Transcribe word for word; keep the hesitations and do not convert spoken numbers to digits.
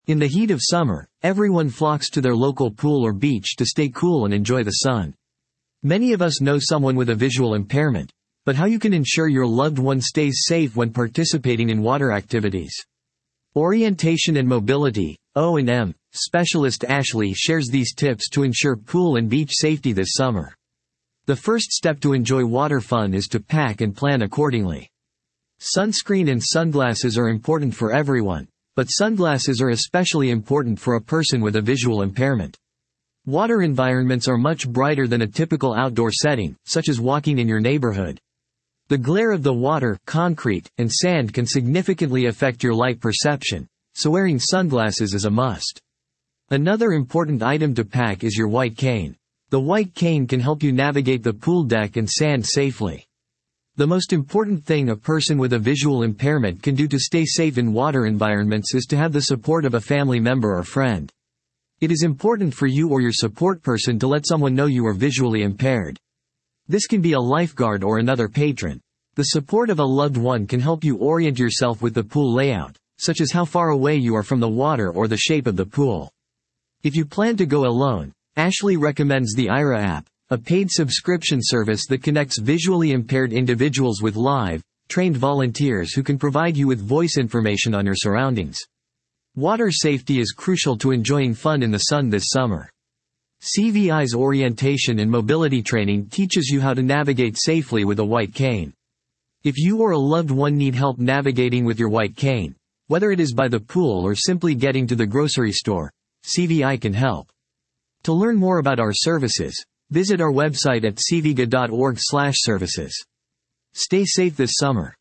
In the heat of summer, everyone flocks to their local pool or beach to stay cool and enjoy the sun. Many of us know someone with a visual impairment, but how you can ensure your loved one stays safe when participating in water activities. Orientation and Mobility, O and M, specialist Ashley shares these tips to ensure pool and beach safety this summer. The first step to enjoy water fun is to pack and plan accordingly. Sunscreen and sunglasses are important for everyone, but sunglasses are especially important for a person with a visual impairment. Water environments are much brighter than a typical outdoor setting, such as walking in your neighborhood. The glare of the water, concrete, and sand can significantly affect your light perception, so wearing sunglasses is a must. Another important item to pack is your white cane. The white cane can help you navigate the pool deck and sand safely. The most important thing a person with a visual impairment can do to stay safe in water environments is to have the support of a family member or friend. It is important for you or your support person to let someone know you are visually impaired. This can be a lifeguard or another patron. The support of a loved one can help you orient yourself with the pool layout, such as how far away you are from the water or the shape of the pool. If you plan to go alone, Ashley recommends the Aira app, a paid subscription service that connects visually impaired individuals with live, trained volunteers who can provide you with voice information on your surroundings. Water safety is crucial to enjoying fun in the sun this summer. C V I's orientation and mobility training teaches you how to navigate safely with a white cane. If you or a loved one need help navigating with your white cane, whether it is by the pool or simply getting to the grocery store, C V I can help. To learn more about our services, visit our website at c v g a dot org slash services. Stay safe this summer.